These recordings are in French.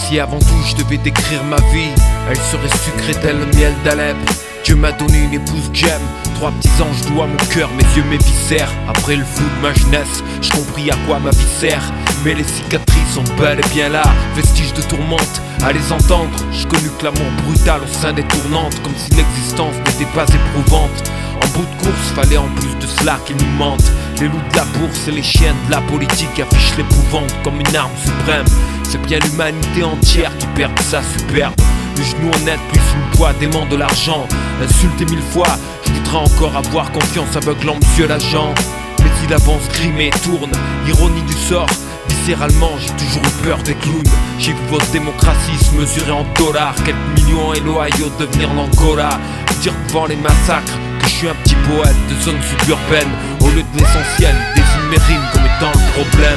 Si avant tout je devais décrire ma vie, elle serait sucrée tel le miel d'Alep. Dieu m'a donné une épouse que j'aime, 3 petits anges doux à mon cœur, mes yeux, mes viscères. Après le flou de ma jeunesse, j'ai compris à quoi ma vie sert. Mais les cicatrices sont bel et bien là, vestiges de tourmente. À les entendre, j'ai connu que l'amour brutal au sein des tournantes, comme si l'existence n'était pas éprouvante. En bout de course, fallait en plus de cela qu'ils nous mentent. Les loups de la bourse et les chiens de la politique affichent l'épouvante comme une arme suprême. C'est bien l'humanité entière qui perd sa superbe. Le genou honnête plus sous le poids d'aimant de l'argent. Insulté 1000 fois, je voudrais encore avoir confiance aveuglant monsieur l'agent. Mais il avance, grime et tourne, ironie du sort. Viscéralement, j'ai toujours eu peur des clowns. J'ai vu votre démocratie se mesurer en dollars. Quelques millions éloignés de devenir l'Angola. Dire devant les massacres que je suis un petit poète de zone suburbaine. Au lieu de l'essentiel, désigne mes rimes comme étant le problème.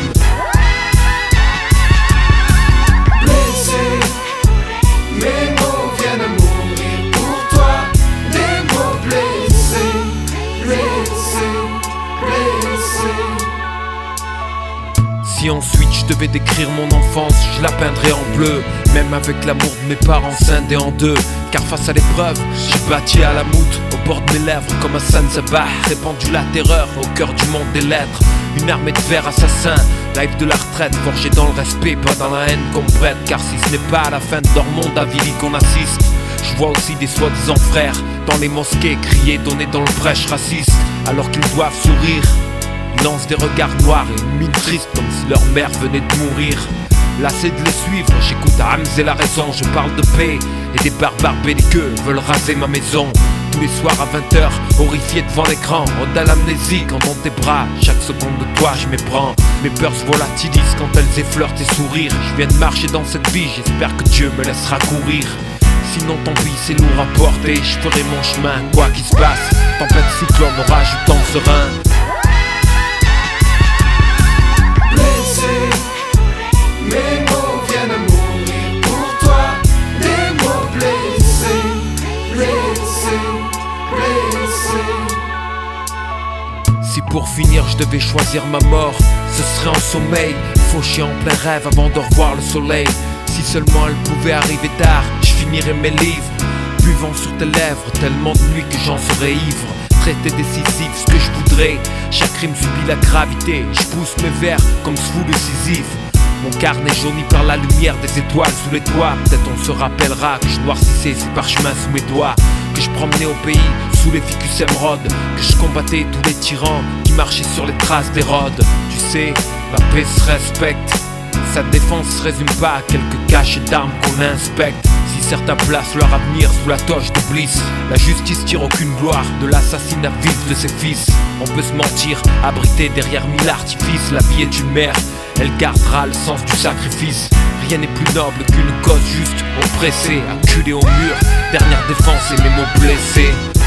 Mes mots viennent à mourir pour toi. Des mots blessés, blessés, blessés. Si ensuite je devais décrire mon enfance, je la peindrais en bleu. Même avec l'amour de mes parents scindés en deux. Car face à l'épreuve, j'ai bâti à la moutre au bord de mes lèvres comme un Sanzaba. Répandu la terreur au cœur du monde des lettres. Une armée de vers assassins, live de la retraite, forgé dans le respect, pas dans la haine qu'on prête. Car si ce n'est pas à la fin de leur monde avili qu'on assiste, je vois aussi des soi-disant frères dans les mosquées crier, donner dans le prêche raciste. Alors qu'ils doivent sourire, ils lancent des regards noirs et une mine triste comme si leur mère venait de mourir. Lassé de les suivre, j'écoute Hamz et la raison. Je parle de paix et des barbares belliqueux veulent raser ma maison. Tous les soirs à 20h, horrifié devant l'écran, ode à l'amnésie quand dans tes bras. Chaque seconde de toi je m'éprends. Mes peurs se volatilisent quand elles effleurent tes sourires. Je viens de marcher dans cette vie, j'espère que Dieu me laissera courir. Sinon tant pis, c'est lourd à porter. Je ferai mon chemin, quoi qu'il se passe. Tempête, cyclone, orage ou temps serein. Mes mots viennent à mourir pour toi. Des mots blessés, blessés, blessés. Si pour finir je devais choisir ma mort, ce serait en sommeil, fauché en plein rêve avant de revoir le soleil. Si seulement elle pouvait arriver tard, je finirais mes livres, buvant sur tes lèvres, tellement de nuits que j'en serais ivre. Traité décisif, ce que je voudrais, chaque rime subit la gravité. Je pousse mes vers comme sous le Sisyphe. Mon carnet jauni par la lumière des étoiles sous les toits. Peut-être on se rappellera que je noircissais ces parchemins sous mes doigts. Que je promenais au pays sous les ficus émeraudes. Que je combattais tous les tyrans qui marchaient sur les traces d'Hérode. Tu sais, la paix se respecte. Sa défense se résume pas à quelques cachets d'armes qu'on inspecte. Si certains placent leur avenir sous la toge de Bliss, la justice tire aucune gloire de l'assassinat vif de ses fils. On peut se mentir, abrité derrière mille artifices. La vie est une mère, elle gardera le sens du sacrifice. Rien n'est plus noble qu'une cause juste, oppressée, acculée au mur. Dernière défense et mes mots blessés.